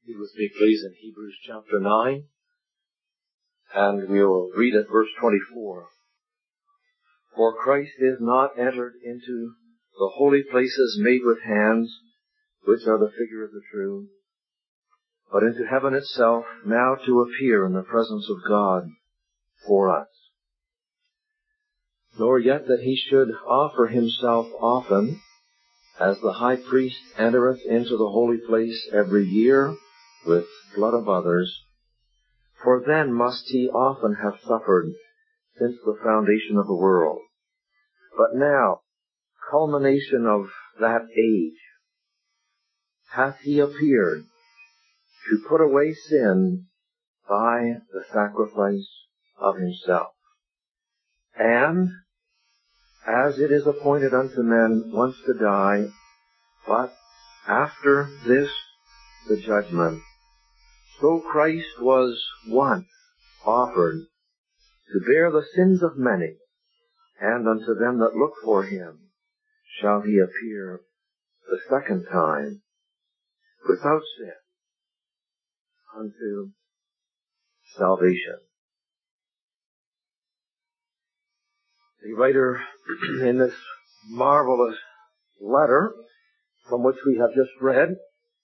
Read with me, please, in Hebrews chapter 9, and we'll read at verse 24. For Christ is not entered into the holy places made with hands, which are the figure of the true, but into heaven itself, now to appear in the presence of God for us. Nor yet that he should offer himself often, as the high priest entereth into the holy place every year with blood of others, for then must he often have suffered since the foundation of the world. But now, culmination of that age, hath he appeared to put away sin by the sacrifice of himself. And, as it is appointed unto men once to die, but after this the judgment, so Christ was once offered to bear the sins of many, and unto them that look for him shall he appear the second time without sin unto salvation. The writer in this marvelous letter from which we have just read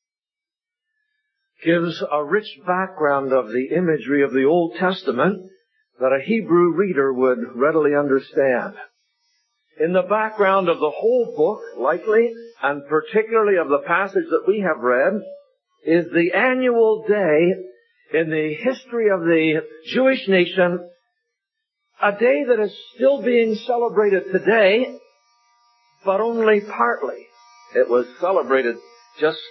gives a rich background of the imagery of the Old Testament that a Hebrew reader would readily understand. In the background of the whole book, likely, and particularly of the passage that we have read, is the annual day in the history of the Jewish nation, a day that is still being celebrated today, but only partly. It was celebrated just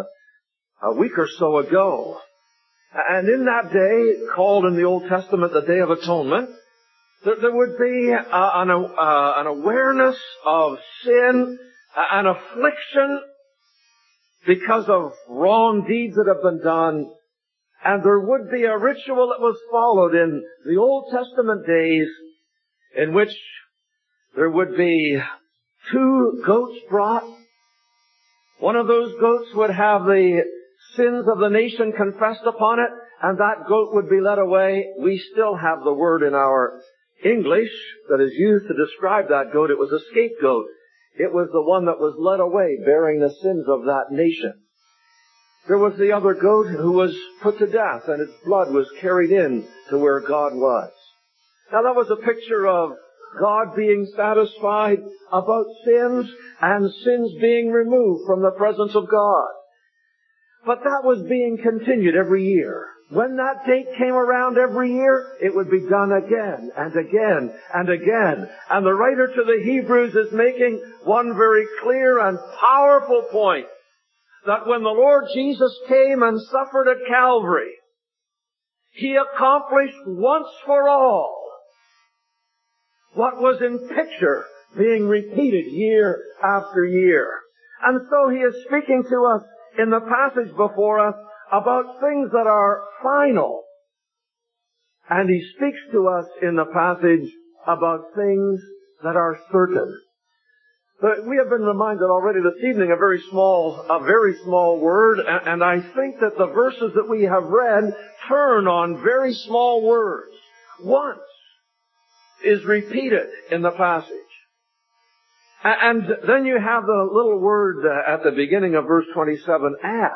a week or so ago. And in that day, called in the Old Testament the Day of Atonement, there would be an awareness of sin, an affliction because of wrong deeds that have been done, and there would be a ritual that was followed in the Old Testament days in which there would be 2 goats brought. One of those goats would have the sins of the nation confessed upon it, and that goat would be led away. We still have the word in our English that is used to describe that goat. It was a scapegoat. It was the one that was led away bearing the sins of that nation. There was the other goat who was put to death, and its blood was carried in to where God was. Now that was a picture of God being satisfied about sins and sins being removed from the presence of God. But that was being continued every year. When that date came around every year, it would be done again and again and again. And the writer to the Hebrews is making one very clear and powerful point, that when the Lord Jesus came and suffered at Calvary, he accomplished once for all what was in picture being repeated year after year. And so he is speaking to us in the passage before us about things that are final. And he speaks to us in the passage about things that are certain. But we have been reminded already this evening a very small word, and I think that the verses that we have read turn on very small words. Once is repeated in the passage. And then you have the little word at the beginning of verse 27, as.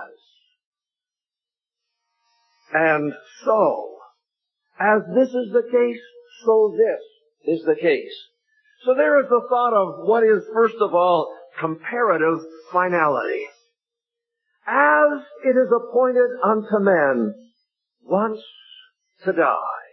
And so. As this is the case, so this is the case. So there is the thought of what is, first of all, comparative finality. As it is appointed unto men once to die.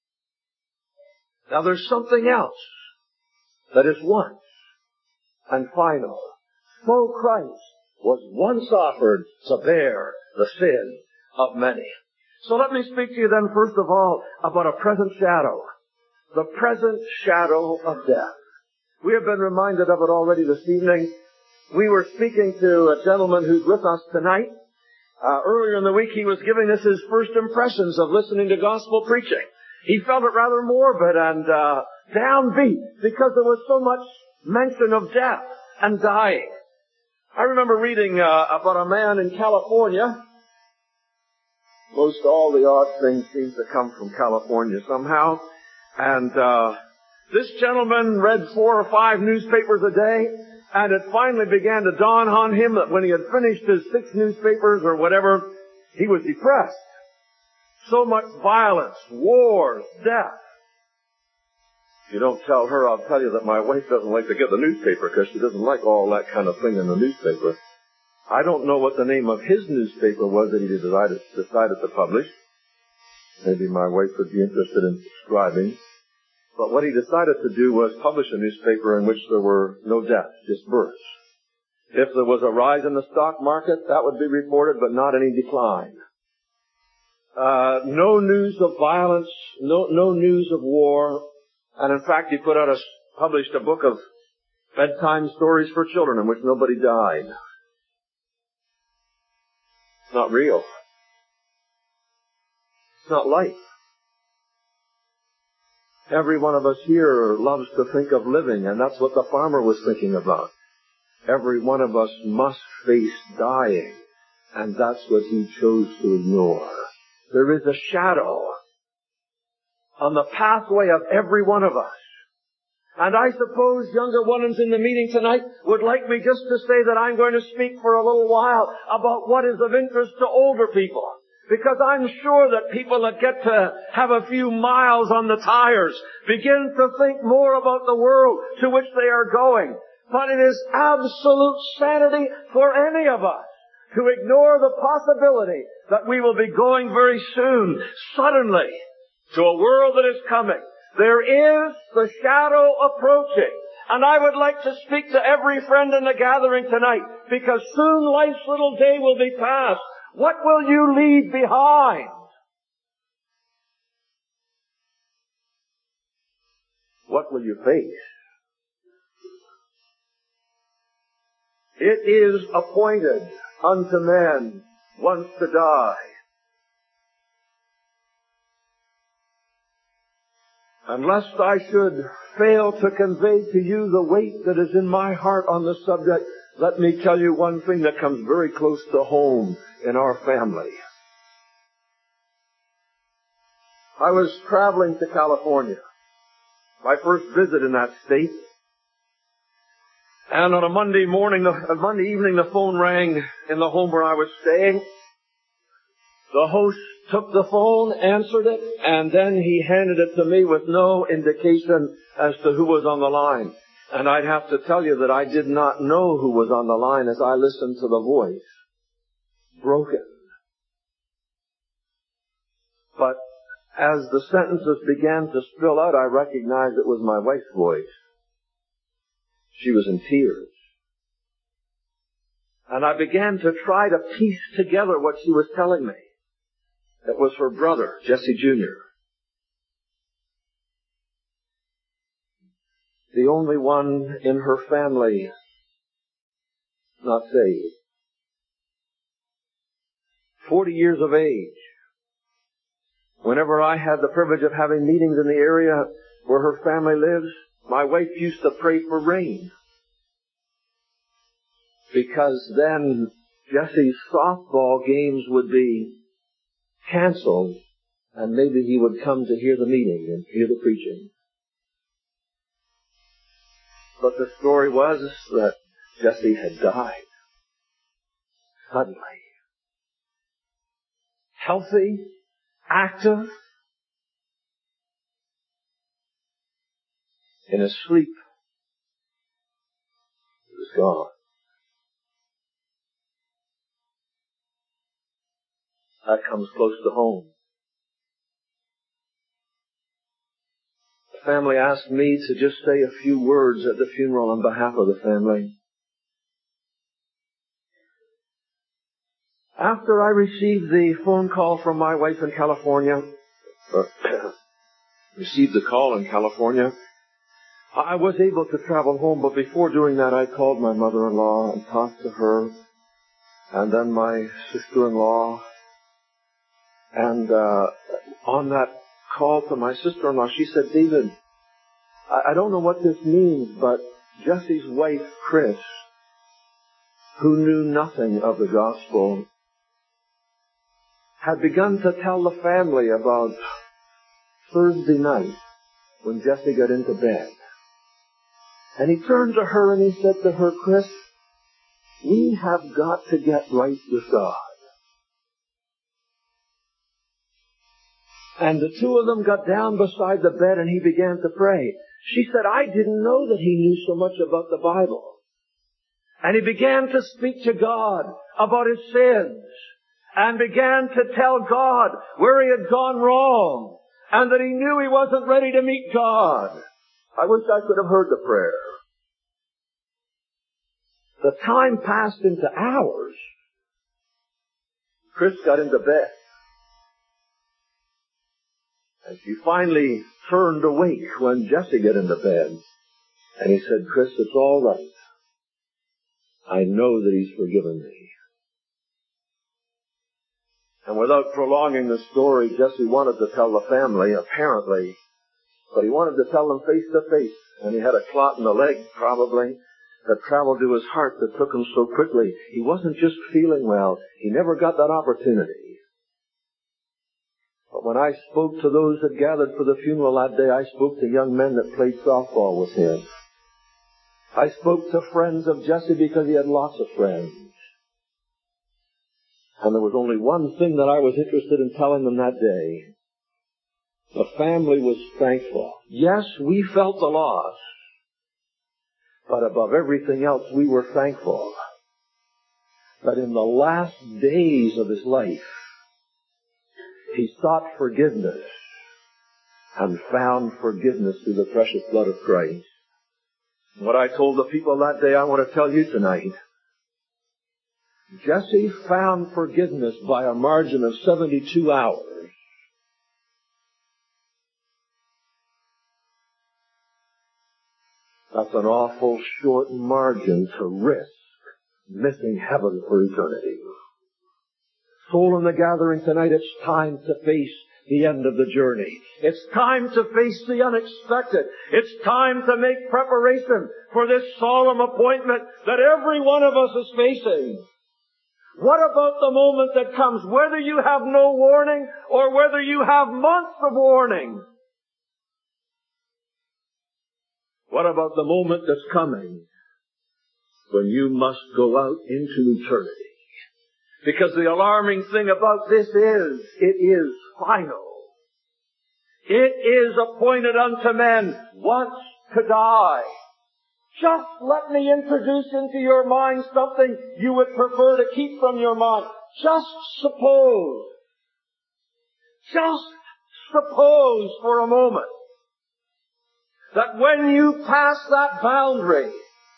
Now there's something else that is once and final. So Christ was once offered to bear the sin of many. So let me speak to you then, first of all, about a present shadow. The present shadow of death. We have been reminded of it already this evening. We were speaking to a gentleman who's with us tonight. Earlier in the week, he was giving us his first impressions of listening to gospel preaching. He felt it rather morbid and downbeat because there was so much mention of death and dying. I remember reading about a man in California Most all the odd things seem to come from California somehow. And this gentleman read 4 or 5 newspapers a day, and it finally began to dawn on him that when he had finished his 6 newspapers or whatever, he was depressed. So much violence, wars, death. If you don't tell her, I'll tell you that my wife doesn't like to get the newspaper because she doesn't like all that kind of thing in the newspaper. I don't know what the name of his newspaper was that he decided to publish. Maybe my wife would be interested in subscribing. But what he decided to do was publish a newspaper in which there were no deaths, just births. If there was a rise in the stock market, that would be reported, but not any decline. No news of violence, no news of war. And in fact, he published a book of bedtime stories for children in which nobody died. It's not real. It's not life. Every one of us here loves to think of living, and that's what the farmer was thinking about. Every one of us must face dying, and that's what he chose to ignore. There is a shadow on the pathway of every one of us. And I suppose younger ones in the meeting tonight would like me just to say that I'm going to speak for a little while about what is of interest to older people. Because I'm sure that people that get to have a few miles on the tires begin to think more about the world to which they are going. But it is absolute sanity for any of us to ignore the possibility that we will be going very soon, suddenly, to a world that is coming. There is the shadow approaching. And I would like to speak to every friend in the gathering tonight, because soon life's little day will be past. What will you leave behind? What will you face? It is appointed unto men once to die. And lest I should fail to convey to you the weight that is in my heart on the subject, let me tell you one thing that comes very close to home in our family. I was traveling to California, my first visit in that state. And on a Monday evening, the phone rang in the home where I was staying. The host took the phone, answered it, and then he handed it to me with no indication as to who was on the line. And I'd have to tell you that I did not know who was on the line as I listened to the voice. Broken. But as the sentences began to spill out, I recognized it was my wife's voice. She was in tears. And I began to try to piece together what she was telling me. It was her brother, Jesse Jr. The only one in her family not saved. 40 years of age. Whenever I had the privilege of having meetings in the area where her family lives, my wife used to pray for rain. Because then Jesse's softball games would be canceled, and maybe he would come to hear the meeting and hear the preaching. But the story was that Jesse had died. Suddenly. Healthy, active, in his sleep, he was gone. That comes close to home. The family asked me to just say a few words at the funeral on behalf of the family. After I received the phone call from my wife in California, received the call in California, I was able to travel home, but before doing that I called my mother-in-law and talked to her, and then my sister-in-law. And on that call to my sister-in-law, she said, David, I don't know what this means, but Jesse's wife, Chris, who knew nothing of the gospel, had begun to tell the family about Thursday night when Jesse got into bed. And he turned to her and he said to her, Chris, we have got to get right with God. And the two of them got down beside the bed and he began to pray. She said, I didn't know that he knew so much about the Bible. And he began to speak to God about his sins and began to tell God where he had gone wrong and that he knew he wasn't ready to meet God. I wish I could have heard the prayer. The time passed into hours. Chris got into bed. And she finally turned awake when Jesse got into bed. And he said, Chris, it's all right. I know that he's forgiven me. And without prolonging the story, Jesse wanted to tell the family, apparently, but he wanted to tell them face to face. And he had a clot in the leg, probably, that traveled to his heart that took him so quickly. He wasn't just feeling well. He never got that opportunity. But when I spoke to those that gathered for the funeral that day, I spoke to young men that played softball with him. I spoke to friends of Jesse because he had lots of friends. And there was only one thing that I was interested in telling them that day. The family was thankful. Yes, we felt the loss. But above everything else, we were thankful that in the last days of his life, he sought forgiveness and found forgiveness through the precious blood of Christ. What I told the people that day, I want to tell you tonight. Jesse found forgiveness by a margin of 72 hours. That's an awful short margin to risk missing heaven for eternity. Soul in the gathering tonight, it's time to face the end of the journey. It's time to face the unexpected. It's time to make preparation for this solemn appointment that every one of us is facing. What about the moment that comes, whether you have no warning or whether you have months of warning? What about the moment that's coming when you must go out into eternity? Because the alarming thing about this is, it is final. It is appointed unto men once to die. Just let me introduce into your mind something you would prefer to keep from your mind. Just suppose for a moment that when you pass that boundary,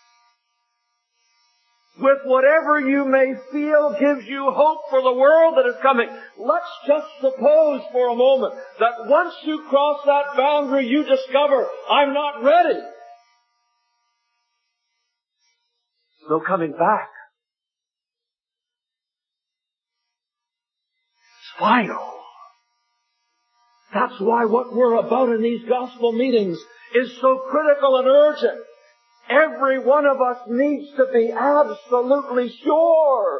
with whatever you may feel gives you hope for the world that is coming. Let's just suppose for a moment that once you cross that boundary, you discover, I'm not ready. No coming back. It's final. That's why what we're about in these gospel meetings is so critical and urgent. Every one of us needs to be absolutely sure.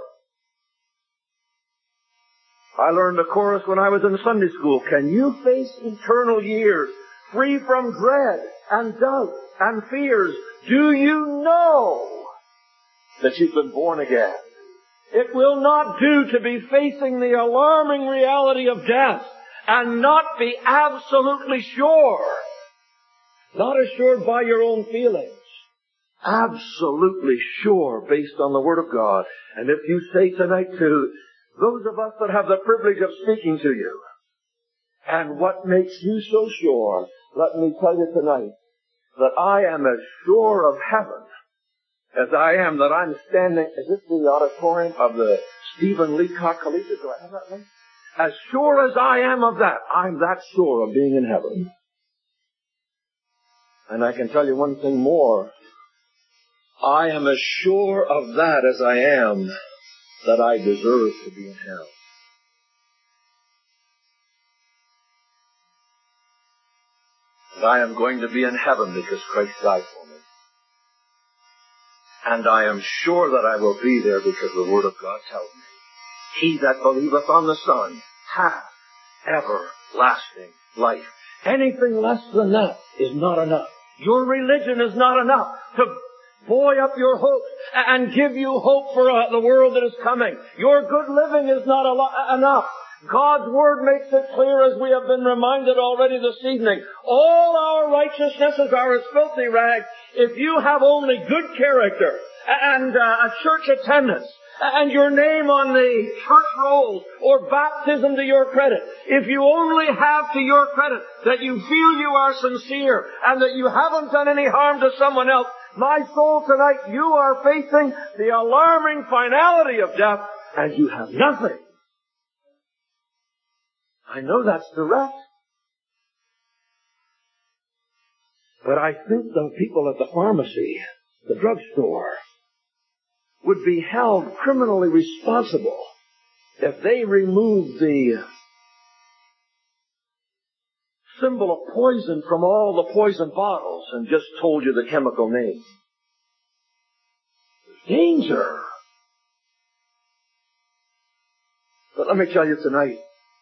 I learned a chorus when I was in Sunday school. Can you face eternal years free from dread and doubt and fears? Do you know that you've been born again? It will not do to be facing the alarming reality of death and not be absolutely sure. Not assured by your own feelings. Absolutely sure based on the Word of God. And if you say tonight to those of us that have the privilege of speaking to you, and what makes you so sure, let me tell you tonight that I am as sure of heaven as I am that I'm standing, is this the auditorium of the Stephen Leacock Collegiate? Do I have that right? As sure as I am of that, I'm that sure of being in heaven. And I can tell you one thing more. I am as sure of that as I am that I deserve to be in hell. And I am going to be in heaven because Christ died for me. And I am sure that I will be there because the Word of God tells me. He that believeth on the Son hath everlasting life. Anything less than that is not enough. Your religion is not enough to buoy up your hopes and give you hope for the world that is coming. Your good living is not enough. God's Word makes it clear, as we have been reminded already this evening. All our righteousnesses are as filthy rags. If you have only good character and a church attendance and your name on the church rolls or baptism to your credit, if you only have to your credit that you feel you are sincere and that you haven't done any harm to someone else, my soul, tonight you are facing the alarming finality of death and you have nothing. I know that's direct. But I think the people at the pharmacy, the drugstore, would be held criminally responsible if they removed the symbol of poison from all the poison bottles and just told you the chemical name. There's danger. But let me tell you tonight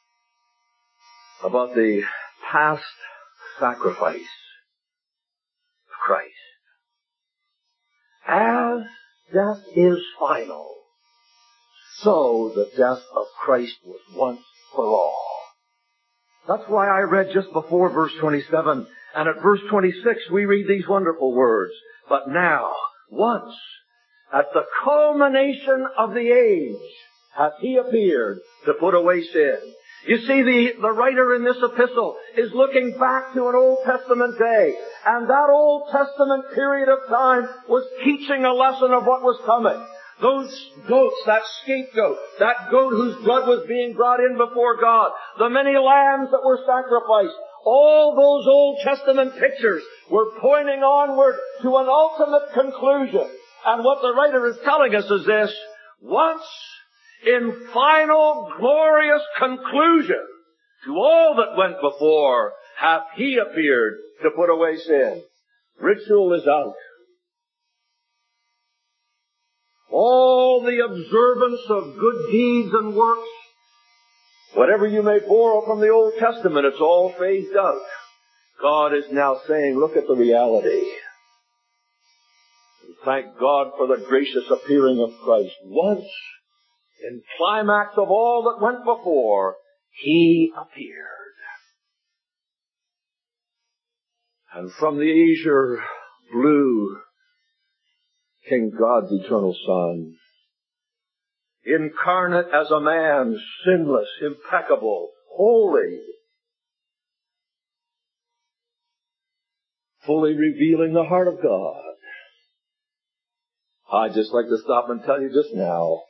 about the past sacrifice of Christ. As death is final, so the death of Christ was once for all. That's why I read just before verse 27, and at verse 26 we read these wonderful words. But now, once, at the culmination of the age, hath he appeared to put away sin. You see, the writer in this epistle is looking back to an Old Testament day, and that Old Testament period of time was teaching a lesson of what was coming. Those goats, that scapegoat, that goat whose blood was being brought in before God, the many lambs that were sacrificed, all those Old Testament pictures were pointing onward to an ultimate conclusion. And what the writer is telling us is this: once, in final glorious conclusion to all that went before, hath he appeared to put away sin. Ritual is out. All the observance of good deeds and works, whatever you may borrow from the Old Testament, it's all phased out. God is now saying, look at the reality. And thank God for the gracious appearing of Christ. Once, in climax of all that went before, he appeared. And from the azure blue came God's eternal Son, incarnate as a man, sinless, impeccable, holy, fully revealing the heart of God. I'd just like to stop and tell you just now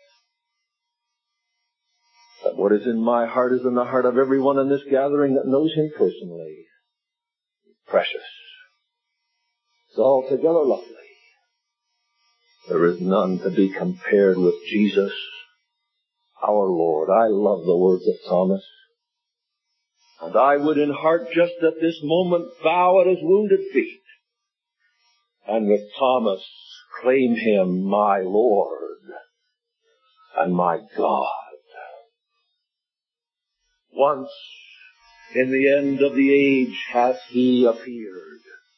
that what is in my heart is in the heart of everyone in this gathering that knows him personally. Precious. It's altogether lovely. There is none to be compared with Jesus, our Lord. I love the words of Thomas. And I would in heart just at this moment bow at his wounded feet and with Thomas claim him my Lord and my God. Once, in the end of the age, hath he appeared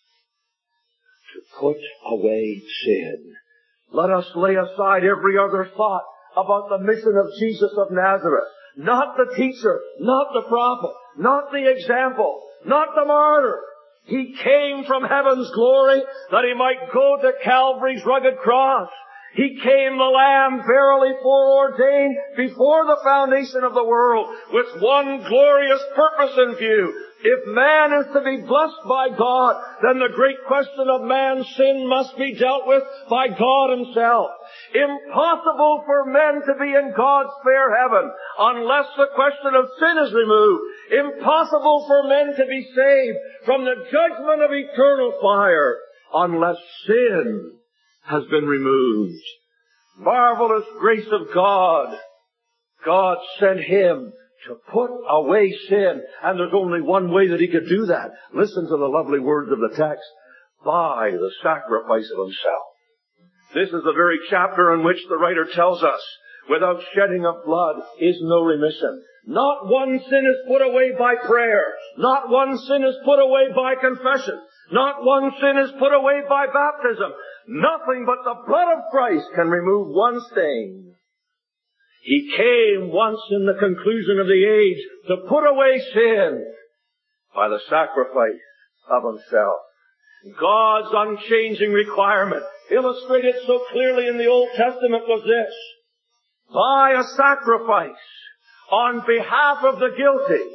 to put away sin. Let us lay aside every other thought about the mission of Jesus of Nazareth. Not the teacher, not the prophet, not the example, not the martyr. He came from heaven's glory that he might go to Calvary's rugged cross. He came the Lamb verily foreordained before the foundation of the world with one glorious purpose in view. If man is to be blessed by God, then the great question of man's sin must be dealt with by God himself. Impossible for men to be in God's fair heaven unless the question of sin is removed. Impossible for men to be saved from the judgment of eternal fire unless sin has been removed. Marvelous grace of God. God sent him to put away sin. And there's only one way that he could do that. Listen to the lovely words of the text. By the sacrifice of himself. This is the very chapter in which the writer tells us, without shedding of blood is no remission. Not one sin is put away by prayer. Not one sin is put away by confession. Not one sin is put away by baptism. Nothing but the blood of Christ can remove one stain. He came once in the conclusion of the age to put away sin by the sacrifice of himself. God's unchanging requirement, illustrated so clearly in the Old Testament, was this: by a sacrifice on behalf of the guilty,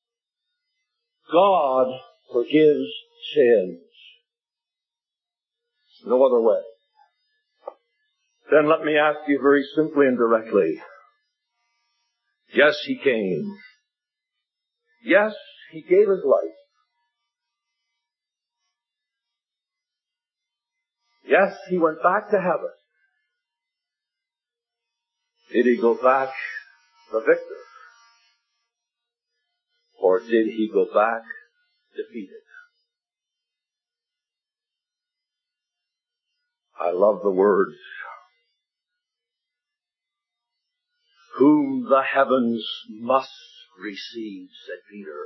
God forgives sins. No other way. Then let me ask you very simply and directly. Yes, He came. Yes, He gave His life. Yes, He went back to heaven. Did He go back the victor? Or did He go back defeated? I love the words, whom the heavens must receive, said Peter.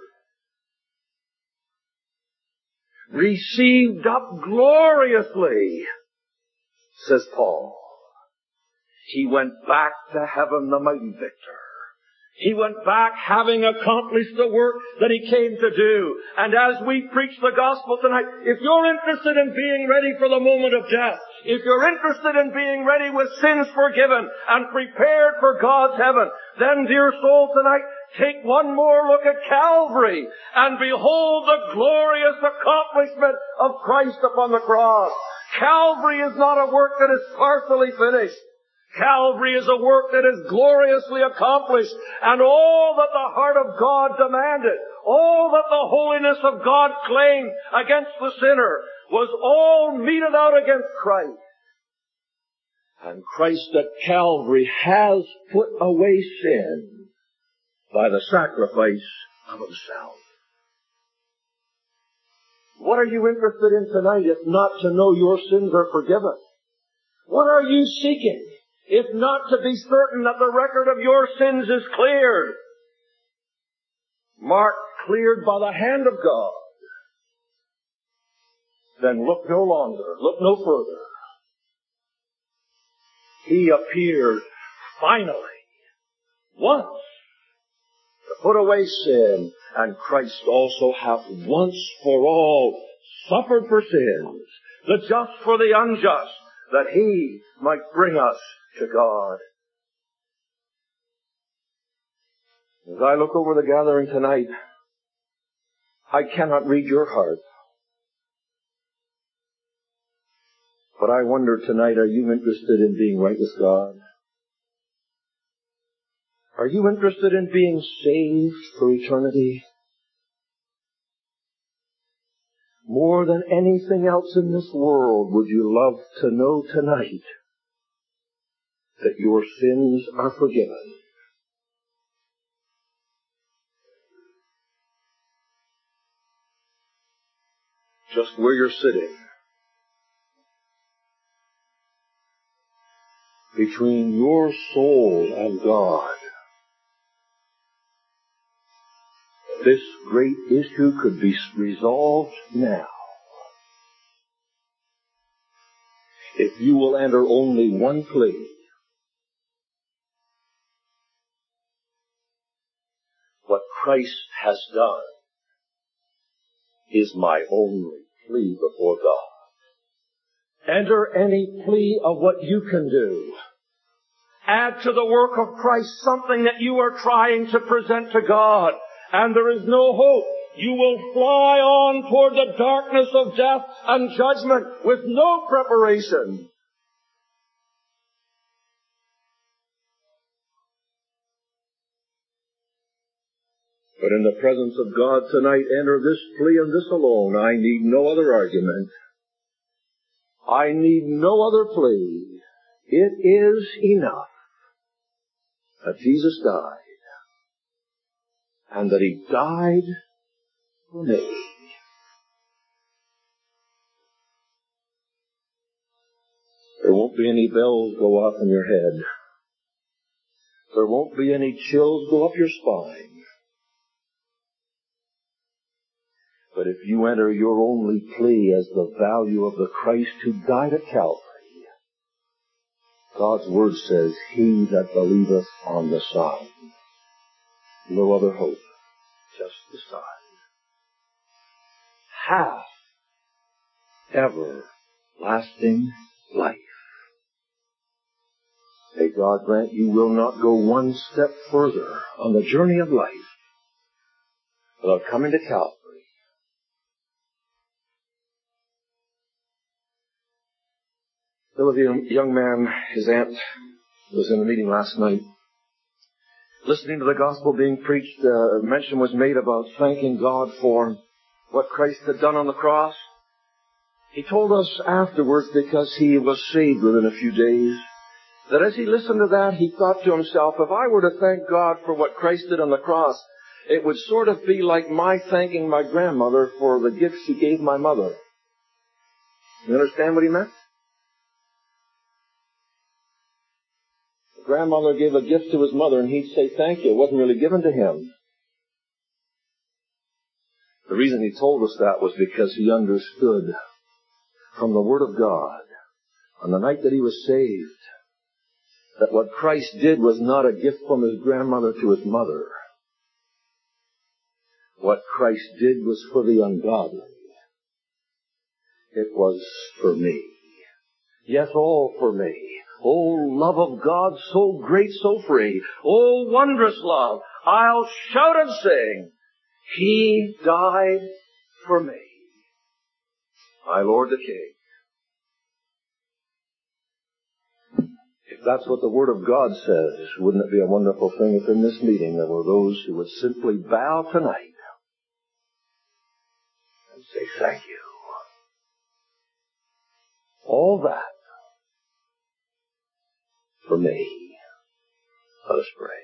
Received up gloriously, says Paul. He went back to heaven the mighty victor. He went back having accomplished the work that He came to do. And as we preach the gospel tonight, if you're interested in being ready for the moment of death, if you're interested in being ready with sins forgiven and prepared for God's heaven, then, dear soul, tonight, take one more look at Calvary and behold the glorious accomplishment of Christ upon the cross. Calvary is not a work that is partially finished. Calvary is a work that is gloriously accomplished, and all that the heart of God demanded, all that the holiness of God claimed against the sinner, was all meted out against Christ. And Christ at Calvary has put away sin by the sacrifice of Himself. What are you interested in tonight if not to know your sins are forgiven? What are you seeking if not to be certain that the record of your sins is cleared? Marked cleared by the hand of God. Then look no longer, look no further. He appeared finally, once, to put away sin, and Christ also hath once for all suffered for sins, the just for the unjust, that He might bring us to God. As I look over the gathering tonight, I cannot read your heart. But I wonder tonight, are you interested in being right with God? Are you interested in being saved for eternity? More than anything else in this world, would you love to know tonight that your sins are forgiven? Just where you're sitting, between your soul and God, this great issue could be resolved now. If you will enter only one plea, what Christ has done is my only plea before God. Enter any plea of what you can do. Add to the work of Christ something that you are trying to present to God, and there is no hope. You will fly on toward the darkness of death and judgment with no preparation. But in the presence of God tonight, enter this plea and this alone. I need no other argument. I need no other plea. It is enough that Jesus died, and that He died for me. There won't be any bells go off in your head. There won't be any chills go up your spine. But if you enter your only plea as the value of the Christ who died at Calvary, God's Word says, he that believeth on the Son. No other hope, just the Son. Hath everlasting life. May God grant you will not go one step further on the journey of life without coming to Calvary. There was a young man, his aunt was in a meeting last night. Listening to the gospel being preached, mention was made about thanking God for what Christ had done on the cross. He told us afterwards, because he was saved within a few days, that as he listened to that, he thought to himself, if I were to thank God for what Christ did on the cross, it would sort of be like my thanking my grandmother for the gifts she gave my mother. You understand what he meant? Grandmother gave a gift to his mother and he'd say thank you. It wasn't really given to him. The reason he told us that was because he understood from the Word of God on the night that he was saved that what Christ did was not a gift from his grandmother to his mother. What Christ did was for the ungodly. It was for me. Yes, all for me. Oh, love of God, so great, so free. Oh, wondrous love. I'll shout and sing. He died for me. My Lord the King. If that's what the Word of God says, wouldn't it be a wonderful thing if in this meeting there were those who would simply bow tonight and say thank you. All that for me. Let us pray.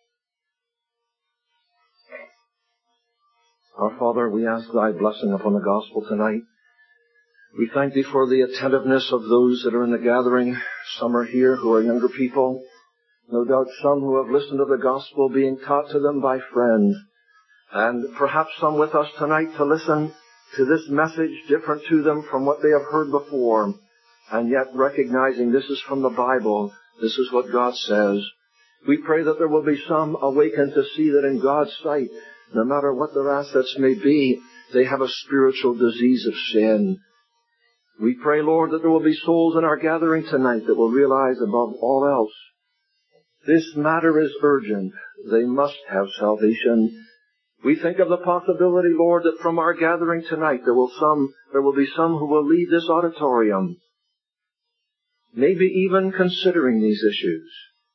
Our Father, we ask Thy blessing upon the gospel tonight. We thank Thee for the attentiveness of those that are in the gathering. Some are here who are younger people. No doubt some who have listened to the gospel being taught to them by friends. And perhaps some with us tonight to listen to this message different to them from what they have heard before. And yet recognizing this is from the Bible. This is what God says. We pray that there will be some awakened to see that in God's sight, no matter what their assets may be, they have a spiritual disease of sin. We pray, Lord, that there will be souls in our gathering tonight that will realize above all else, this matter is urgent. They must have salvation. We think of the possibility, Lord, that from our gathering tonight there will be some who will leave this auditorium maybe even considering these issues.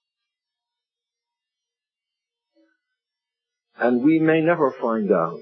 And we may never find out.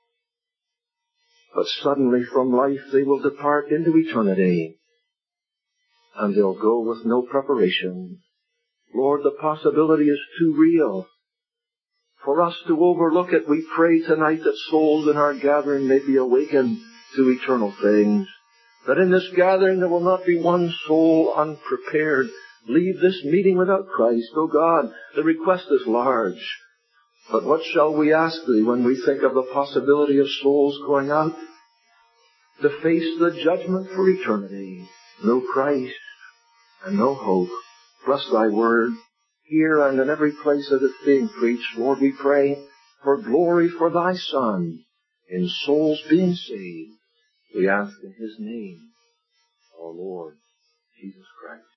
But suddenly from life they will depart into eternity. And they'll go with no preparation. Lord, the possibility is too real for us to overlook it. We pray tonight that souls in our gathering may be awakened to eternal things. That in this gathering there will not be one soul unprepared. Leave this meeting without Christ. Oh God, the request is large. But what shall we ask Thee when we think of the possibility of souls going out to face the judgment for eternity? No Christ and no hope. Bless Thy word here and in every place that it's being preached. Lord, we pray for glory for Thy Son in souls being saved. We ask in His name, our Lord Jesus Christ.